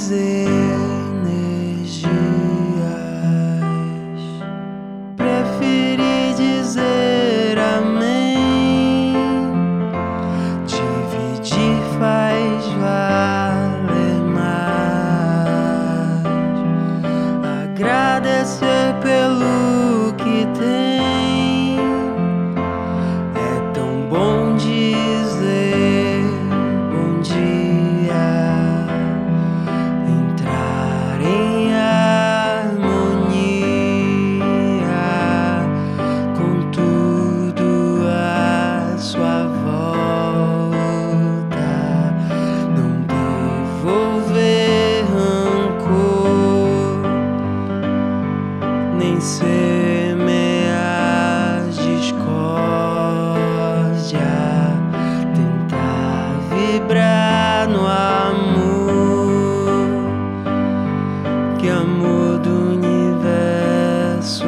energias. Preferi dizer amém. Dividir faz valer mais. Agradecer pelo que tem. É tão bom dizer bom dia. Entrar em harmonia com tudo à sua volta. Não devolver rancor, nem semear discórdia. Tentar vibrar no amor, que amor do universo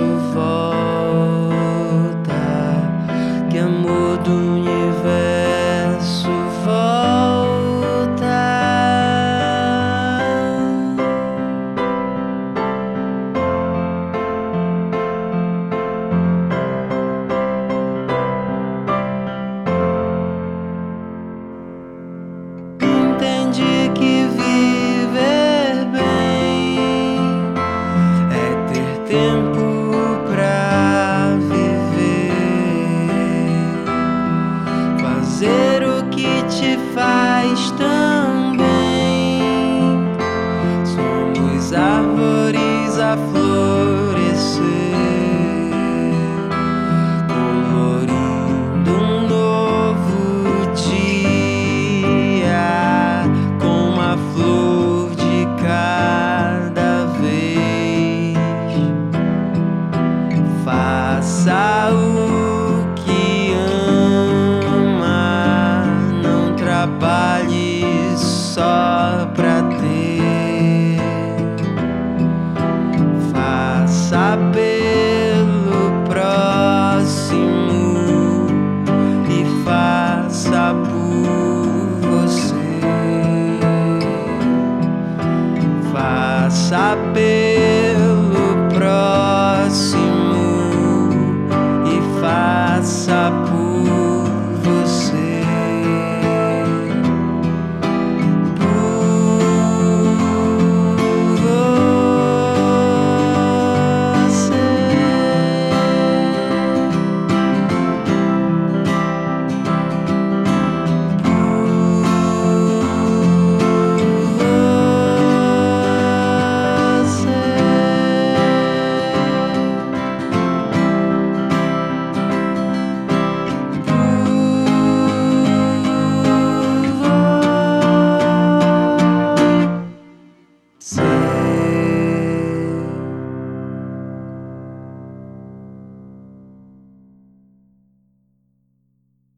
volta, que amor do universo volta. Entendi que viver bem é ter tempo pra viver, fazer o que te faz tão bem. Somos árvores a flor.